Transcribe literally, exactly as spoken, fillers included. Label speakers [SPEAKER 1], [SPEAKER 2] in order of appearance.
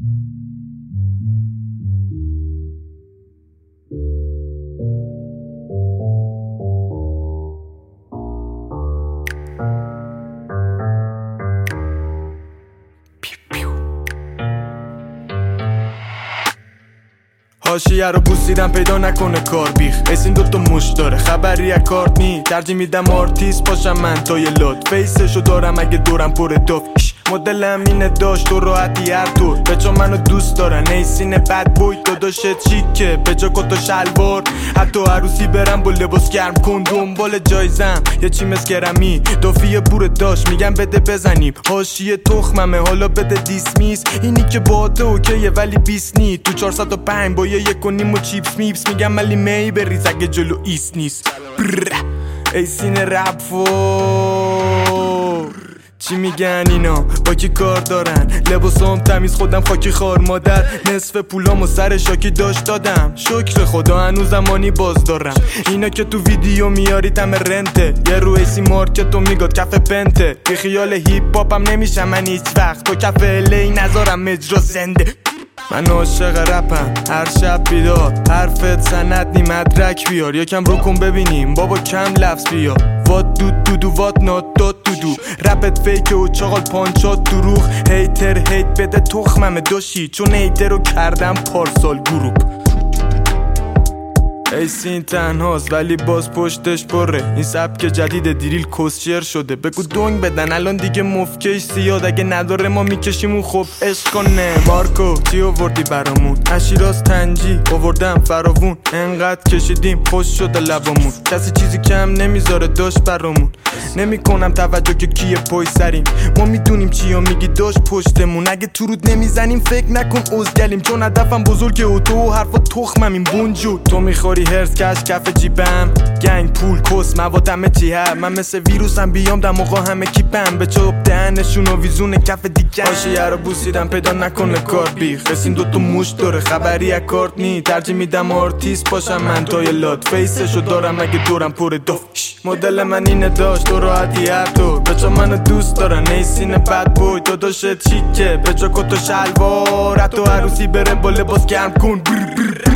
[SPEAKER 1] حاشیه رو بوسیدم پیدا نکنه کار بیخ اس این دوتا مش داره خبری از کارت نی ترجیح میدم آرتیست باشم من تا یه لات فیسشو دارم اگه دورم پر داف مدلم اینه داشت تو راحتی هر طور بچا منو دوست دارن ایسینه بد بوی داداشت چیکه بجا کتا شلوار حتی عروسی برم با لباس گرم کن دنبال جایزم یه چی مس گرمی دافیه بوره داشت میگم بده بزنیم حاشیه تخممه حالا بده دیسمیس اینی که باته اوکیه ولی بیس نی تو چهارصد و پنج با یه یک و نیم و چیپس میپس میگم ملی می بریز اگه جلو ایست نیست ایسینه رپ فور چی میگن اینا با کی کار دارن لباسام تمیز خودم خاکی خار مادر نصف پولامو سر شاکی داشت دادم شکر خدا هنوز زمانی باز دارم اینا که تو ویدیو میاری تم رنته یه رو ایسی مارکتو میگاد کف پنته بی خیال هیپ هاپم نمیشم من هیچ وقت تو کف الی نذارم مجرا زنده من عاشق رپم هر شب بیدار حرفت سند نی مدرک بیار یکم رو کن ببینیم بابا کم لفظ بیار وات دو دو دو وات نات داد دو دو رپت فیکه و چاقال پانچات دروغ هیتر هیت بده تخممه داشی چون هیتر رو کردم پارسال گروپ ایسین تنهاست ولی باز پشتش بره این سبک جدید دیریل کسچر شده بگو دونگ بدن الان دیگه مفکش زیاد اگه نداره ما میکشیم و خب عشق کنه مارکو چی آوردی برامون اشیراز تنجی آوردم فراوون انقدر کشیدیم خوش شده لبامون کسی چیزی کم نمیذاره داشت برامون نمی کنم توجه که کیه پای سریم ما میدونیم چیا میگی داشت پشتمون اگه تو رود نمیزنیم فکر نکن ازگلیم چون هدفم بزرگه و تو و حرفا تخمم این بونجو تو میخوری هرس کش کف جیبم گنگ پول کس موادم چی هم من مثل ویروسم بیام دماغا همه کیپم به چوب دهنشون و ویزون کف دیگه حاشیه رو بوسیدم پیدا نکنه کار بیخ اس این دوتا موش داره خبری از کارت نی ترجیح میدم آرتیست باشم من تا یه لات فیسشو دارم اگه دورم پر داف مدل من اینه داشت تو راحتی هر طور بچا منو دوست دارن ایسینه بد بوی داداشت چیکه بجا کتا شلوار حتی عروسی بره با لباس گرم کن